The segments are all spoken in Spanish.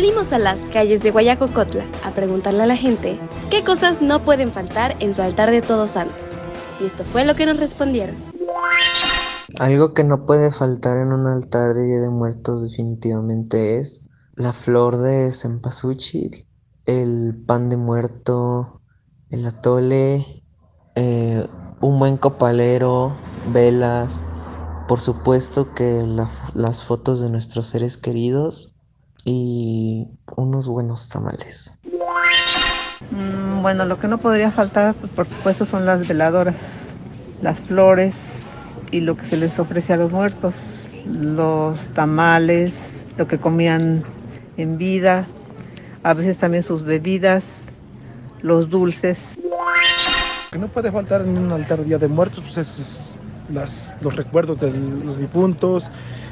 Salimos a las calles de Guayacocotla a preguntarle a la gente qué cosas no pueden faltar en su altar de Todos Santos. Y esto fue lo que nos respondieron. Algo que no puede faltar en un altar de Día de Muertos definitivamente es la flor de cempasúchil, el pan de muerto, el atole, un buen copalero, velas, por supuesto que las fotos de nuestros seres queridos y unos buenos tamales. Bueno, lo que no podría faltar, pues, por supuesto, son las veladoras, las flores y lo que se les ofrece a los muertos, los tamales, lo que comían en vida, a veces también sus bebidas, los dulces. Lo que no puede faltar en un altar de Día de Muertos pues los recuerdos de los difuntos,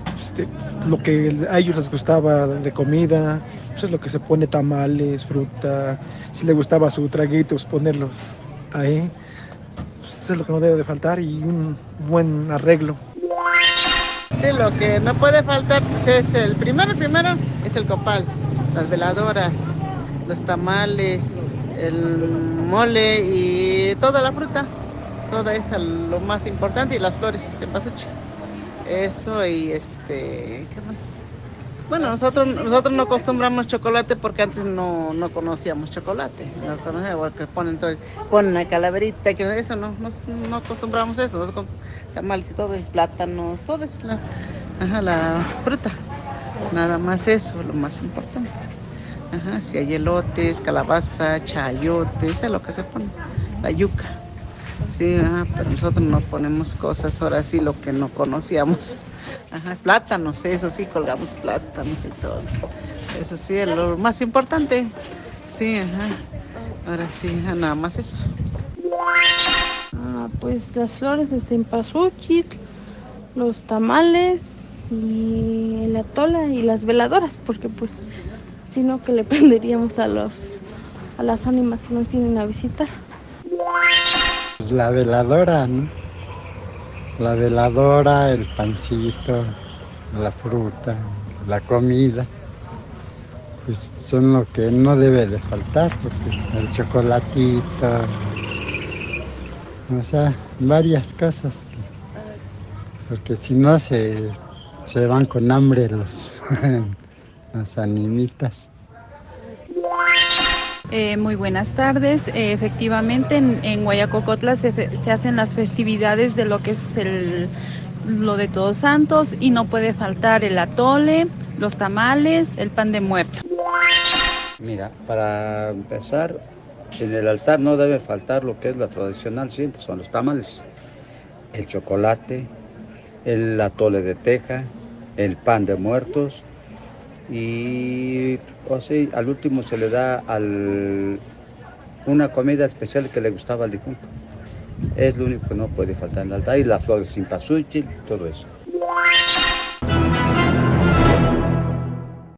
lo que a ellos les gustaba de comida, pues es lo que se pone tamales, fruta, si les gustaba su traguito, pues ponerlos ahí. Pues es lo que no debe de faltar y un buen arreglo. Sí, lo que no puede faltar pues es el primero es el copal, las veladoras, los tamales, el mole y toda la fruta, toda esa lo más importante y las flores en pasuchi. Eso y ¿qué más? Bueno, nosotros no acostumbramos chocolate porque antes no conocíamos chocolate, no conocíamos porque ponen la calaverita, que eso no acostumbramos eso, nosotros tamales y todo, y plátanos, todo eso, la fruta, nada más eso, lo más importante. Ajá, si hay elotes, calabaza, chayote, eso es lo que se pone, la yuca. Sí, pero nosotros no ponemos cosas, ahora sí lo que no conocíamos. Ajá, plátanos, eso sí, colgamos plátanos y todo. Eso sí es lo más importante. Sí, ahora sí, nada más eso. Pues las flores de cempasúchil, los tamales y el atole y las veladoras, porque pues si no que le prenderíamos a las ánimas que nos vienen a visitar. Pues la veladora, ¿no? La veladora, el pancito, la fruta, la comida, pues son lo que no debe de faltar, porque el chocolatito, o sea, varias cosas, porque si no se van con hambre los animitas. Muy buenas tardes. Efectivamente, en Guayacocotla se hacen las festividades de lo que es lo de Todos Santos y no puede faltar el atole, los tamales, el pan de muerto. Mira, para empezar, en el altar no debe faltar lo que es la tradicional siempre, son los tamales, el chocolate, el atole de teja, el pan de muertos. Y al último se le da una comida especial que le gustaba al difunto. Es lo único que no puede faltar en el altar, y las flores sin cempasúchil, todo eso.